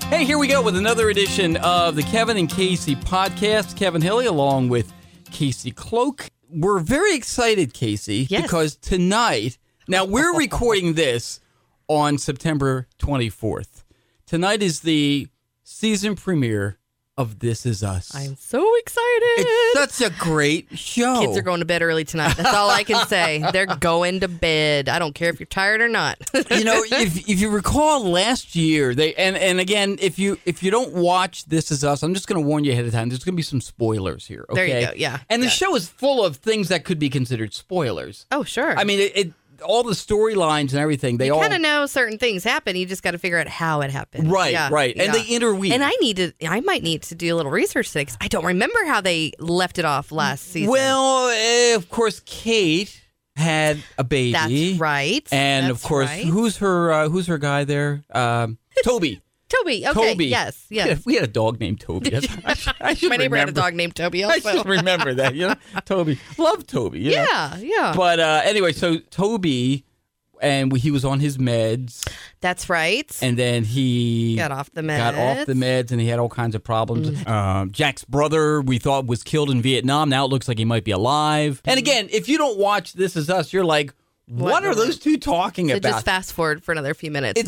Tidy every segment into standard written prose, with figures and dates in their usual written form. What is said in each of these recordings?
Hey, here we go with another edition of the Kevin and Casey podcast. Kevin Hilly along with Casey Cloak. We're very excited, Casey, because tonight, now we're recording this on September 24th. Tonight is the season premiere of This Is Us. I'm so excited. It's such a great show. Kids are going to bed early tonight. That's all I can say. They're going to bed. I don't care if you're tired or not. You know, if you recall last year, and again, if you don't watch This Is Us, I'm just going to warn you ahead of time. There's going to be some spoilers here. Okay? There you go. Yeah. And the show is full of things that could be considered spoilers. Oh, sure. I mean, it all the storylines and everything. They all kind of know certain things happen. You just got to figure out how it happened. Right, right. And they interweave. And I might need to do a little research today because I don't remember how they left it off last season. Well, of course, Kate had a baby. That's right. And of course, who's her guy there? Toby. Toby. Okay. Toby. Yes. We had a dog named Toby. I should My neighbor remember. had a dog named Toby also. I should remember that. You know, Toby. Love Toby. You know? Yeah. But anyway, so Toby, and he was on his meds. That's right. And then he got off the meds. And he had all kinds of problems. Jack's brother, we thought, was killed in Vietnam. Now it looks like he might be alive. And again, if you don't watch This Is Us, you're like, what are those two talking about? Just fast forward for another few minutes.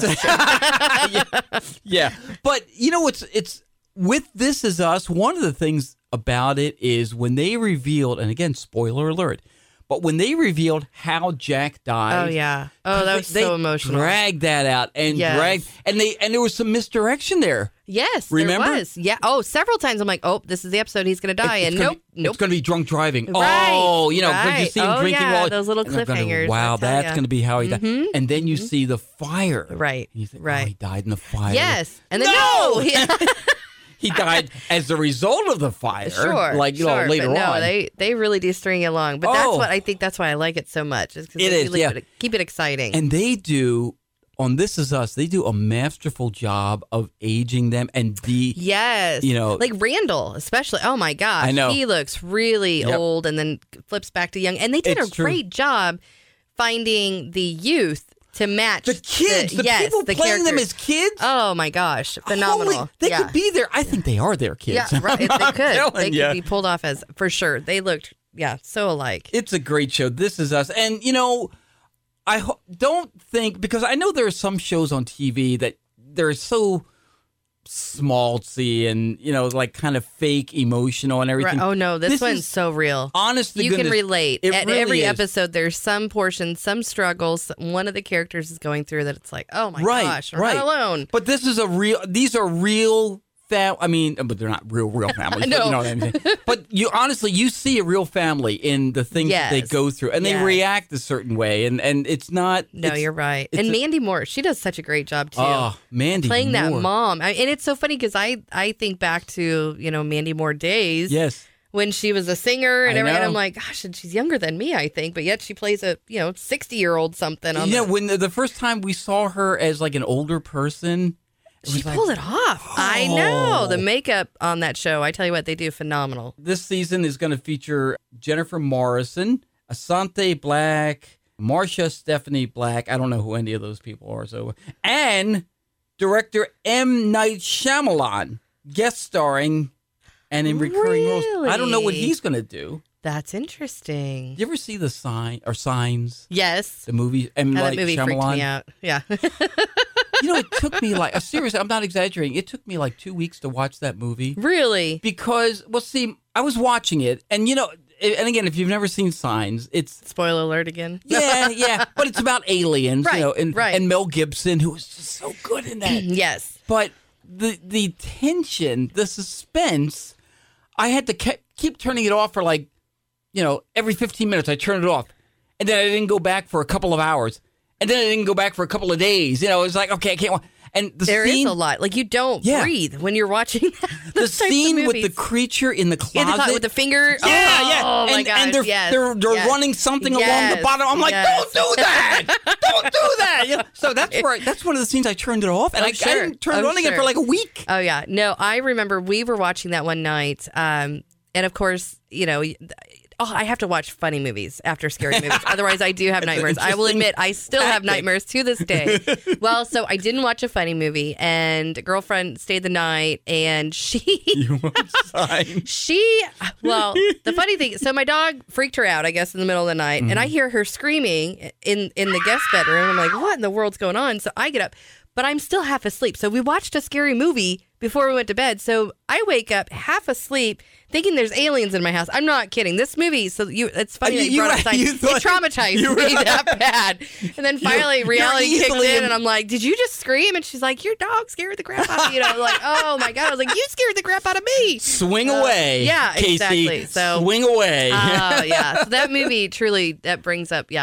Yeah. But you know, it's with This Is Us, one of the things about it is when they revealed, and again, spoiler alert, but when they revealed how Jack died. Oh yeah. Oh, that was so emotional. Dragged that out and there was some misdirection there. Yes, remember? There was. Yeah. Oh, several times I'm like, oh, this is the episode he's going to die, nope. It's going to be drunk driving. Right, oh, you know, because you see him drinking while those little cliffhangers. Wow, that's going to be how he died. And then you see the fire. Right. And you think, oh, he died in the fire. Yes. And then he died as a result of the fire. Sure. Later but no, on. they really do string it along. But that's why I like it so much. Is keep it exciting. And they do, on This Is Us, they do a masterful job of aging them and like Randall, especially. Oh my gosh. I know. He looks really old and then flips back to young. And they did a great job finding the youth to match the kids, the people the playing characters. them as kids. Oh my gosh, phenomenal! They could be there. I think they are their kids. Yeah, right. They could. They could be pulled off as for sure. They looked so alike. It's a great show. This Is Us, and you know, I don't think, because I know there are some shows on TV that they're so smaltzy and, you know, like kind of fake emotional and everything. Right. Oh no, this one's so real. Honestly, you can relate. At really every is. episode, there's some portion, some struggles one of the characters is going through that it's like, oh my gosh, we're not alone. But this is these are real I mean, but they're not real families. No. But you know what I mean? But you see a real family in the things that they go through, and they react a certain way, and it's not. No, you're right. And Mandy Moore, she does such a great job too. Oh, Mandy playing Moore. that mom, and it's so funny because I think back to Mandy Moore days. Yes. When she was a singer and everything, I'm like, gosh, and she's younger than me, I think, but yet she plays a 60-year-old something. When the first time we saw her as like an older person. She pulled it off. Oh. I know. The makeup on that show, I tell you what, they do phenomenal. This season is going to feature Jennifer Morrison, Asante Black, Marsha Stephanie Black. I don't know who any of those people are. And director M. Night Shyamalan, guest starring and in recurring roles. I don't know what he's going to do. That's interesting. Did you ever see Signs? Yes. The movie M. Night that movie Shyamalan? Freaked me out. Yeah. It took me seriously, I'm not exaggerating. It took me 2 weeks to watch that movie. Really? Because, I was watching it, and and again, if you've never seen Signs, it's... Spoiler alert again. Yeah. But it's about aliens, right, and Mel Gibson, who was just so good in that. Yes. But the tension, the suspense, I had to keep turning it off for every 15 minutes I turned it off. And then I didn't go back for a couple of hours. And then I didn't go back for a couple of days. It was like, okay, I can't watch. And there is a lot. You don't breathe when you're watching the scene with the creature in the closet. With the finger. Yeah. Oh, my gosh. And they're running something along the bottom. I'm like, don't do that. Don't do that. So that's one of the scenes I turned it off. And I didn't turn it on again for a week. Oh, yeah. No, I remember we were watching that one night. And of course, I have to watch funny movies after scary movies. Otherwise, I do have nightmares. I will admit, I still have nightmares to this day. Well, so I didn't watch a funny movie, and a girlfriend stayed the night, and You well, the funny thing, so my dog freaked her out, I guess, in the middle of the night, and I hear her screaming in the guest bedroom. I'm like, what in the world's going on? So I get up, but I'm still half asleep. So we watched a scary movie before we went to bed. So I wake up half asleep thinking there's aliens in my house. I'm not kidding. This movie, it's funny that you brought up science. It traumatized me that bad. And then finally reality kicked in and I'm like, did you just scream? And she's like, your dog scared the crap out of you. And I was like, oh my God. I was like, you scared the crap out of me. Swing away. Yeah, Casey. Exactly. So swing away. Oh, yeah. So that movie truly, that brings up,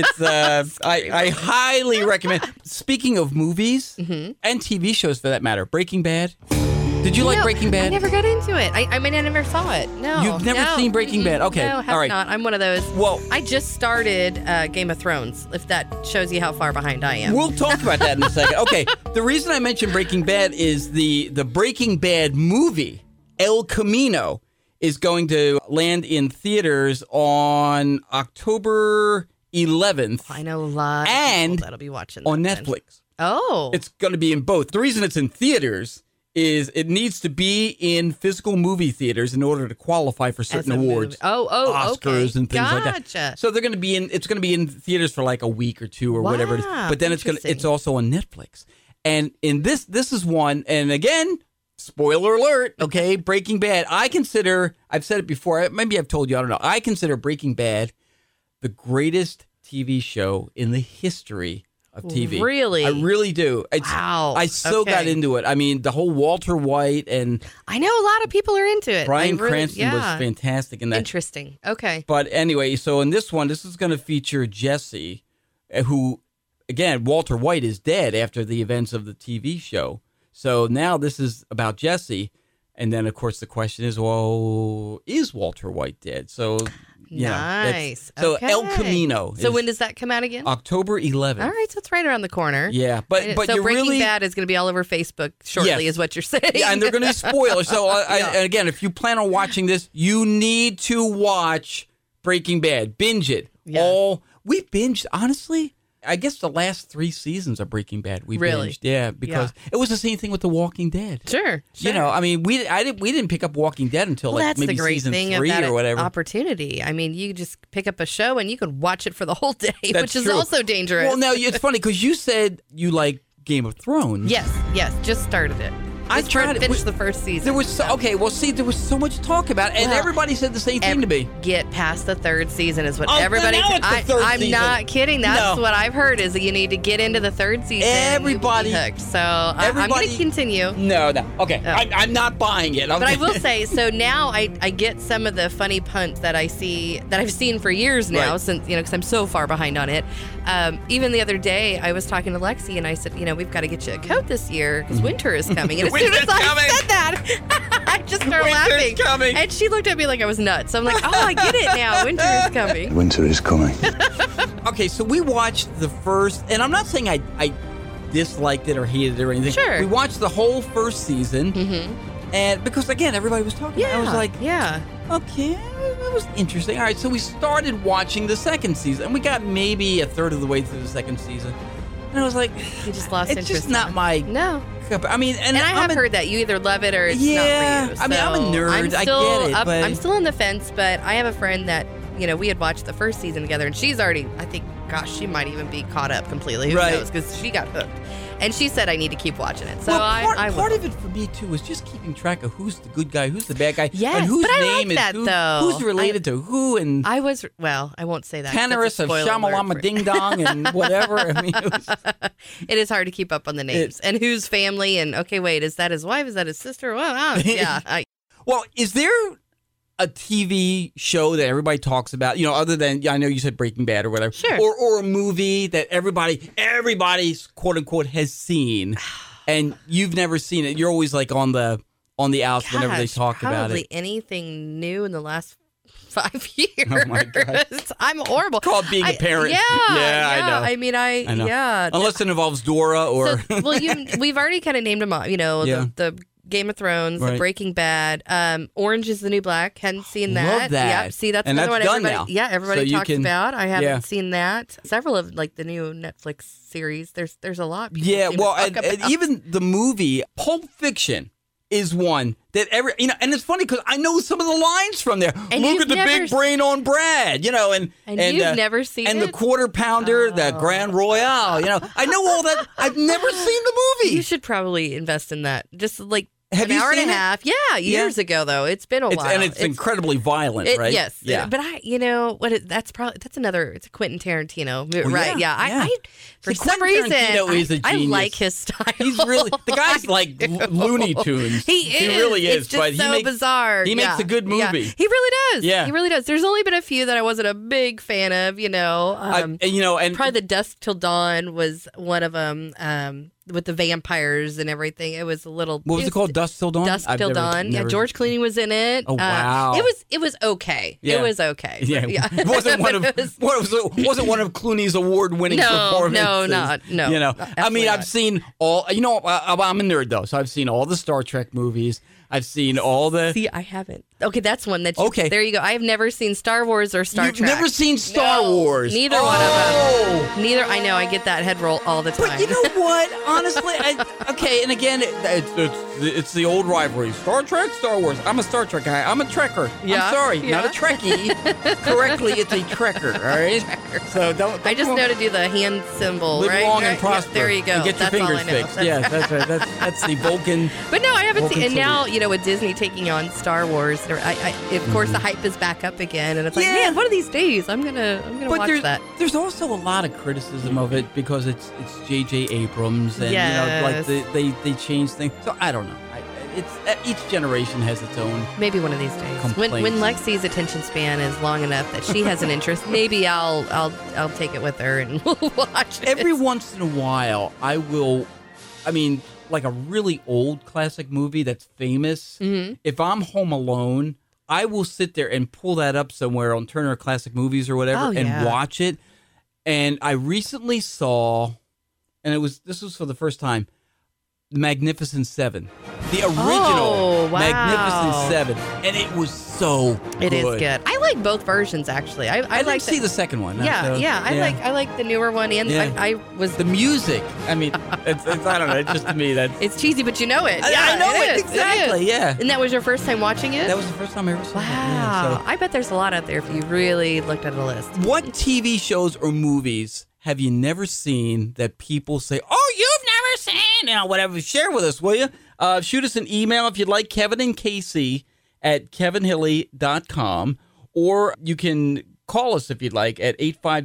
It's, I highly recommend. Speaking of movies and TV shows for that matter, Breaking Bad. Did you like Breaking Bad? I never got into it. I mean, I never saw it. No. You've never seen Breaking Bad? Okay. No, have all right. not. I'm one of those. Well, I just started Game of Thrones, if that shows you how far behind I am. We'll talk about that in a second. Okay. The reason I mentioned Breaking Bad is the Breaking Bad movie, El Camino, is going to land in theaters on October 11th. I know a lot of people that'll be watching that on Netflix. Oh. It's going to be in both. The reason it's in theaters is it needs to be in physical movie theaters in order to qualify for certain awards. Oscars and things like that. So they're going to be it's going to be in theaters for like a week or two or whatever it is. But then it's also on Netflix. And in this is one, and again, spoiler alert, okay, Breaking Bad. I've said it before, maybe I've told you, I don't know. I consider Breaking Bad the greatest TV show in the history of TV. Really? I really do. Wow. I got into it. I mean, the whole Walter White and... I know a lot of people are into it. Bryan Cranston was fantastic in that. Interesting. Okay. But anyway, so in this one, this is going to feature Jesse, who, again, Walter White is dead after the events of the TV show. So now this is about Jesse. And then, of course, the question is, well, is Walter White dead? So... Nice. So El Camino. So when does that come out again? October 11th. All right, so it's right around the corner. Yeah, but so Breaking Bad is going to be all over Facebook shortly, is what you're saying. Yeah, and they're going to be spoilers. So and again, if you plan on watching this, you need to watch Breaking Bad. Binge it. Yes. We binged, honestly. I guess the last 3 seasons of Breaking Bad we binged. Yeah, because it was the same thing with The Walking Dead. Sure. You know, I mean, we didn't pick up Walking Dead until maybe season 3 or whatever. Opportunity. I mean, you just pick up a show and you can watch it for the whole day, which is also dangerous. Well, now it's funny because you said you like Game of Thrones. Yes, just started it. I tried to finish the first season. There was there was so much talk about it, and everybody said the same thing to me. Get past the 3rd season is what everybody. I'm not kidding. That's what I've heard is that you need to get into the 3rd season. Everybody hooked. So I'm going to continue. No. Okay, I'm not buying it. But I will say, so now I get some of the funny puns that I've seen for years now, since because I'm so far behind on it. Even the other day, I was talking to Lexi and I said, we've got to get you a coat this year because winter is coming. And as soon as I said that, I just started laughing. Coming. And she looked at me like I was nuts. So I'm like, I get it now. Winter is coming. Winter is coming. Okay, so we watched the first, and I'm not saying I disliked it or hated it or anything. Sure. We watched the whole first season. And because, again, everybody was talking about it. I was like, okay, that was interesting. All right, so we started watching the second season. And we got maybe a third of the way through the second season. And I was like, you just lost interest. It's just not my... No. I mean, and I have heard that you either love it or it's not for you. So I mean, I'm a nerd. I get it. But I'm still on the fence, but I have a friend that, we had watched the first season together, and she's already, I think, gosh, she might even be caught up completely. Who knows? Because she got hooked. And she said I need to keep watching it. So part of it for me, too, is just keeping track of who's the good guy, who's the bad guy, yes, and whose but I name like that, is though. Who's related to who. And I won't say that. Tannerus of Shamalama Ding Dong and whatever. I mean, it is hard to keep up on the names. And whose family, and okay, wait, is that his wife? Is that his sister? Well, yeah. Well, is there a TV show that everybody talks about, other than, I know you said Breaking Bad or whatever, sure, or a movie that everybody's quote unquote has seen, and you've never seen it? You're always like on the outs whenever they talk about it. Probably anything new in the last 5 years. Oh my God. I'm horrible. It's called being a parent. Yeah, I know. I mean, I know. Unless it involves Dora or. We've already kind of named them all. The Game of Thrones, Right. Breaking Bad, Orange is the New Black. Hadn't seen that. Love that. Yep. See, that's And another that's one done everybody. now. Yeah, everybody So you talks can- about. I haven't yeah. seen that. Several of like the new Netflix series. There's a lot. People Yeah, seem to well, talk and about. even the movie Pulp Fiction is one that and it's funny because I know some of the lines from there. And Look you've at the never big brain on Brad, and you've never seen and it? the Quarter Pounder, the Grand Royale. I know all that. I've never seen the movie. You should probably invest in that. Just like Have an you hour and seen a it? half. Yeah, years ago though. It's been a while. And it's incredibly violent, right? Yes. Yeah. But that's another. It's a Quentin Tarantino, Well, right? yeah, Yeah. yeah. I for See, some Quentin reason, Tarantino is a I genius. like his style. He's really the guy's like Looney Tunes. He is. He really is. It's just but he so makes, bizarre. He makes a good movie. Yeah. He really does. Yeah. He really does. There's only been a few that I wasn't a big fan of. And Probably The Dusk Till Dawn was one of them. With the vampires and everything, it was a little. What was it called? Dusk Till Dawn. Dusk Till Dawn. Yeah, George Clooney was in it. Oh, wow. It was okay. Yeah. It was okay. Yeah, Yeah. it wasn't one of wasn't one of Clooney's award-winning performances. No. I mean, I've not. seen all. I'm a nerd though, so I've seen all the Star Trek movies. I've seen all the. See, I haven't. Okay, that's one that. Okay. There you go. I have never seen Star Wars or Star You've Trek. never seen Star Wars. Neither one of them. Neither. I know. I get that head roll all the time. But you know what? Honestly, and again, it's the old rivalry: Star Trek, Star Wars. I'm a Star Trek guy. I'm a Trekker. Yeah, I'm sorry, yeah. not a Trekkie. Correctly, it's a Trekker. All right. So don't I just know to do the hand symbol, live right? long Right? and prosper. Yeah, there you go. And get your That's all fingers I know. fixed. Yeah, that's right. That's the Vulcan. But no, I haven't Vulcan seen. And now, salute. with Disney taking on Star Wars, of course the hype is back up again, and it's like, Yeah. man, one of these days I'm gonna But watch that. there's also a lot of criticism of it because it's J.J. Abrams and Yes. they change things. So I don't know. It's each generation has its own. Maybe one of these days, when Complaints. Lexi's attention span is long enough that she has an interest, maybe I'll take it with her and we'll watch it. Every once in a while, I will. I mean, like a really old classic movie that's famous. Mm-hmm. If I'm home alone, I will sit there and pull that up somewhere on Turner Classic Movies or whatever and yeah. watch it. And I recently saw, and this was for the first time, The Magnificent Seven, the original Oh, wow. Magnificent Seven, and it was so good. It is good. I like both versions actually. I I like like see the second one. I like the newer one, and Yeah. I was. the music. I mean, it's I don't know. It's just to me that's. It's cheesy, but you know it. I Yeah, know it is. exactly. It is. Yeah, And that was your first time watching it? that was the first time I ever saw it. Wow. Yeah, I bet there's a lot out there if you really looked at a list. so, what TV shows or movies have you never seen that people say, "Oh, you've never seen"? Whatever. Share with us, will you? Shoot us an email if you'd like. Kevin and Casey at kevinhilly.com, or you can call us if you'd like at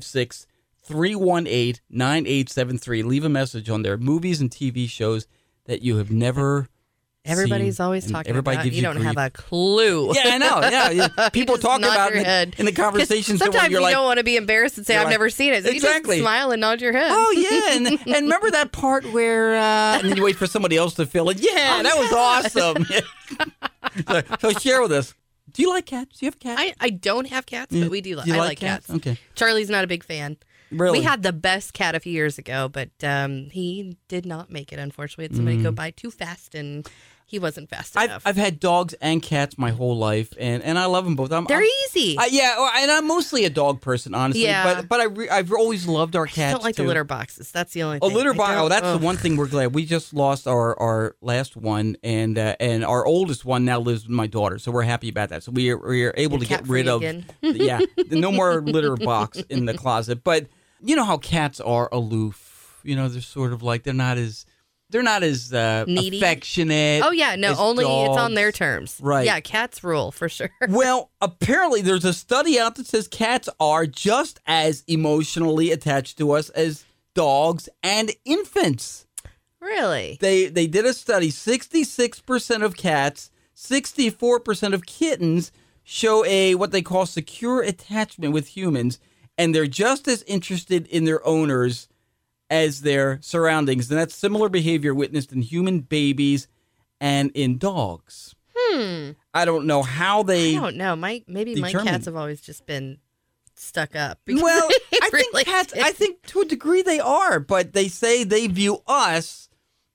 856-318-9873. Leave a message on there. Movies and TV shows that you have never Everybody's seen, always and talking everybody about gives you don't grief. have a clue. Yeah, I know. Yeah. People just talk nod about your it head. in the conversations. Sometimes you're you like, don't want to be embarrassed and say, you're I've like- never seen it. So Exactly. You just smile and nod your head. oh yeah, and remember that part where and then you wait for somebody else to fill it. Yeah, that was awesome. so share with us. Do you like cats? Do you have a cat? I don't have cats, Yeah. but we do. Do you I like like cats. Okay. Charlie's not a big fan. Really? We had the best cat a few years ago, but he did not make it, unfortunately. Had somebody go by too fast, and he wasn't fast enough. I've had dogs and cats my whole life, and I love them both. They're easy. And I'm mostly a dog person, honestly. Yeah. But I've always loved our I cats. don't like too. the litter boxes. That's the only A thing. litter box. I don't- Oh, that's ugh. the one thing we're glad. We just lost our last one, and our oldest one now lives with my daughter, so we're happy about that. So we are able to get rid of. again. Yeah, no more litter box in the closet. But you know how cats are aloof. They're sort of like they're not as Needy? affectionate. Oh yeah, no, as only it's on dogs. their terms. Right. Yeah, cats rule for sure. Well, apparently there's a study out that says cats are just as emotionally attached to us as dogs and infants. Really? They did a study. 66% of cats, 64% of kittens show a what they call secure attachment with humans, and they're just as interested in their owners as their surroundings. And that's similar behavior witnessed in human babies and in dogs. I don't know how they. I don't know. Maybe my determined. cats have always just been stuck up. because Well, they I think really cats. did. I think to a degree they are, but they say they view us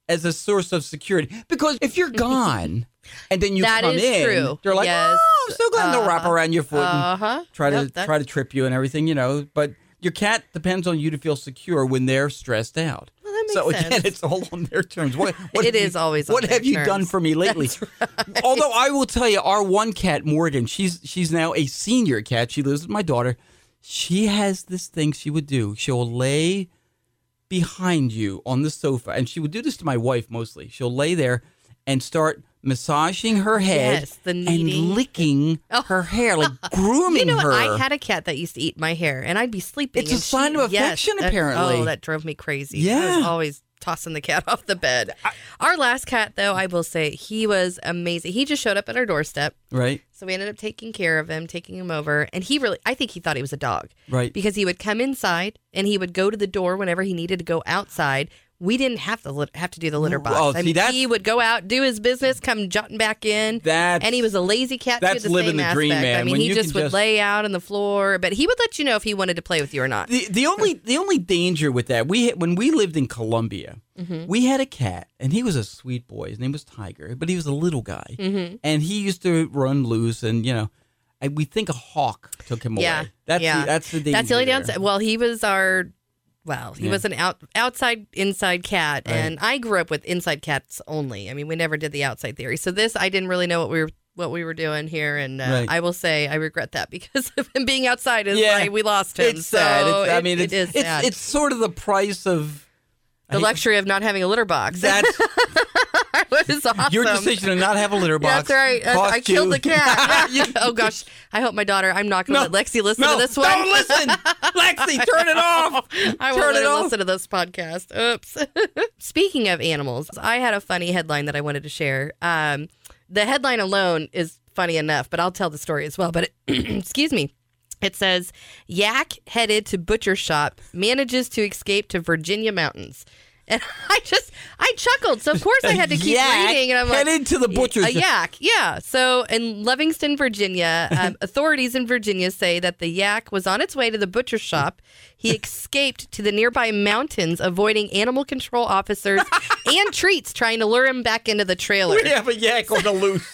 as a source of security. Because if you're gone and then you That come is in, true. they're like, Yes. oh, I'm so glad they'll wrap around your foot and try to trip you and everything, But your cat depends on you to feel secure when they're stressed out. Well, that makes so sense. Again, it's all on their terms. What It is always on What their have you terms. done for me lately? Right. Although I will tell you, our one cat, Morgan, she's now a senior cat. She lives with my daughter. She has this thing she would do. She'll lay behind you on the sofa, and she would do this to my wife mostly. She'll lay there and start massaging her head Yes, the and kneading. licking her hair, like grooming You know her. what? I had a cat that used to eat my hair, and I'd be sleeping. It's a and sign of affection, apparently. Oh, that drove me crazy. Yeah. I was always tossing the cat off the bed. Our last cat, though, I will say, he was amazing. He just showed up at our doorstep. Right. So we ended up taking care of him, taking him over. And I think he thought he was a dog. Right. Because he would come inside and he would go to the door whenever he needed to go outside. We didn't have to do the litter box. Oh, see, that's- he would go out, do his business, come jutting back in. And he was a lazy cat. That's too, the living same the aspect. dream, man. I mean, When he you just can would just- lay out on the floor, but he would let you know if he wanted to play with you or not. The only danger with that, when we lived in Colombia, we had a cat, and he was a sweet boy. His name was Tiger, but he was a little guy, and he used to run loose, and we think a hawk took him away. That's the danger. That's the only there. downside. Well, he was he was an outside inside cat, and I grew up with inside cats only. I mean, we never did the outside theory. So this, I didn't really know what we were doing here, and I will say I regret that because of him being outside is why we lost him. It's sad. So It is sad. It's sort of the price of the luxury of not having a litter box. That's It was awesome. your decision to not have a litter box. That's right. I killed the cat. Oh gosh. I hope my daughter. I'm not going to let Lexi listen to this one. Don't listen, Lexi. Turn it off. I won't let her listen to this podcast. Oops. Speaking of animals, I had a funny headline that I wanted to share. The headline alone is funny enough, but I'll tell the story as well. But excuse me. It says, yak headed to butcher shop manages to escape to Virginia mountains. And I chuckled. So, of course, I had to keep reading. And I'm like, headed to the butcher shop. A yak, yeah. So, in Livingston, Virginia, authorities in Virginia say that the yak was on its way to the butcher shop. He escaped to the nearby mountains, avoiding animal control officers and treats trying to lure him back into the trailer. We have a yak on the loose.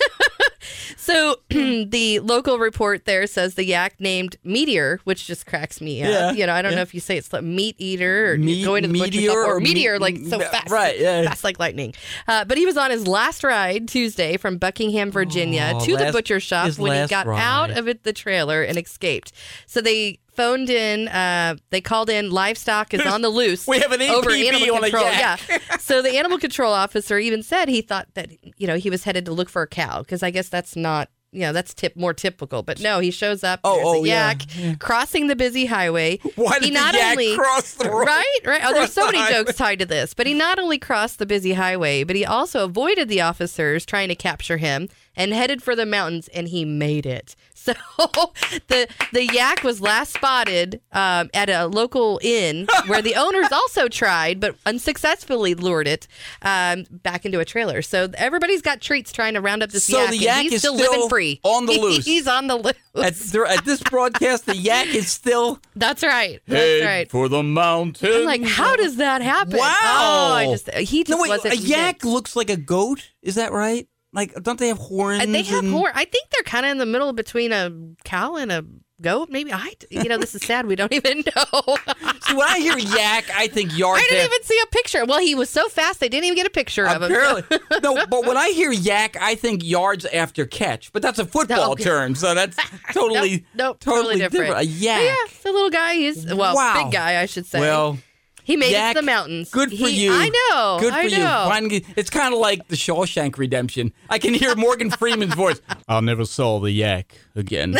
So the local report there says the yak named Meteor, which just cracks me up. Yeah, I don't know if you say it's like meat eater or Meat- going to the butcher meteor shop or or meteor, meat- like so fast, right, yeah. fast like lightning. But he was on his last ride Tuesday from Buckingham, Virginia to the butcher shop his when he last got ride. out of the trailer and escaped. So they phoned in, they called in livestock is on the loose. We have an over APB animal on a control. yak. Yeah. So the animal control officer even said he thought that, he was headed to look for a cow because I guess that's not, that's more typical. But no, he shows up. There's a yak crossing the busy highway. Why did the yak cross the road? Right? Oh, there's so Cross the many highway. jokes tied to this. But he not only crossed the busy highway, but he also avoided the officers trying to capture him and headed for the mountains, and he made it. So the yak was last spotted at a local inn where the owners also tried, but unsuccessfully lured it back into a trailer. So everybody's got treats trying to round up this So yak. the And yak he's is still still living free. on the loose. He's on the loose. At this broadcast, the yak is still That's right. That's right. for the mountain. I'm like, how does that happen? Wow. Oh, he just No, wait, wasn't a yak meant. looks like a goat. Is that right? Like, don't they have horns? They have and- horn. I think they're kind of in the middle between a cow and a goat. Maybe this is sad. We don't even know. See, when I hear yak, I think yard. I didn't even see a picture. Well, he was so fast, they didn't even get a picture of him. Apparently, no. But when I hear yak, I think yards after catch. But that's a football Okay. term, so that's totally, Nope, totally different. A yak. But yeah, the little guy. He's Wow. big guy, I should say. Well, he made it yak, to the mountains. Good for you. I know. Good for I you. know. Finally, it's kind of like the Shawshank Redemption. I can hear Morgan Freeman's voice. I'll never saw the yak again.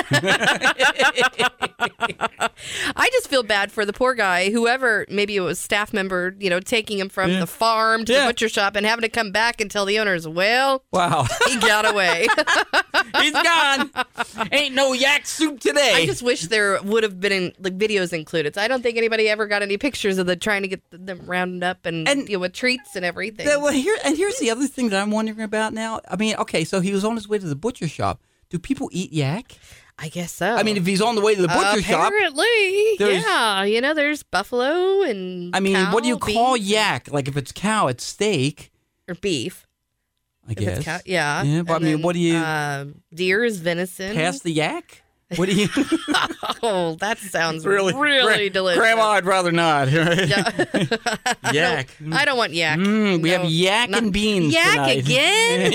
I just feel bad for the poor guy, whoever, maybe it was staff member, taking him from the farm to the butcher shop and having to come back and tell the owners, well, Wow. he got away. He's gone. Ain't no yak soup today. I just wish there would have been videos included. So I don't think anybody ever got any pictures of trying to get them rounded up and with treats and everything. Well, here's the other thing that I'm wondering about now. I mean, okay, so he was on his way to the butcher shop. Do people eat yak? I guess so. I mean, if he's on the way to the butcher shop. Apparently, yeah. There's buffalo and I mean, cow, what do you call beef. yak? Like if it's cow, it's steak. or beef. I guess. Yeah. Yeah, but I mean, what do you... deer is venison. Past the yak? What do you... Oh, that sounds really delicious. Grandma, I'd rather not. Yeah. Yak. I don't want yak. We have yak and beans yak tonight. Again?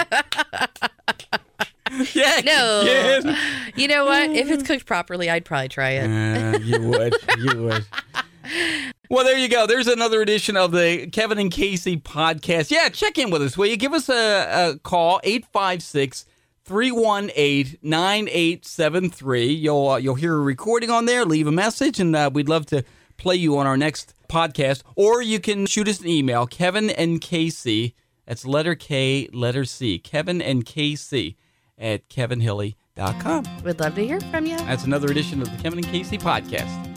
Yak No. again. You know what? If it's cooked properly, I'd probably try it. You would. You would. Well, there you go. There's another edition of the Kevin and Casey podcast. Yeah, check in with us, will you? Give us a call, 856-318-9873. You'll hear a recording on there. Leave a message, and we'd love to play you on our next podcast. Or you can shoot us an email, Kevin and Casey. That's letter K, letter C. Kevin and Casey at kevinhilly.com. We'd love to hear from you. That's another edition of the Kevin and Casey podcast.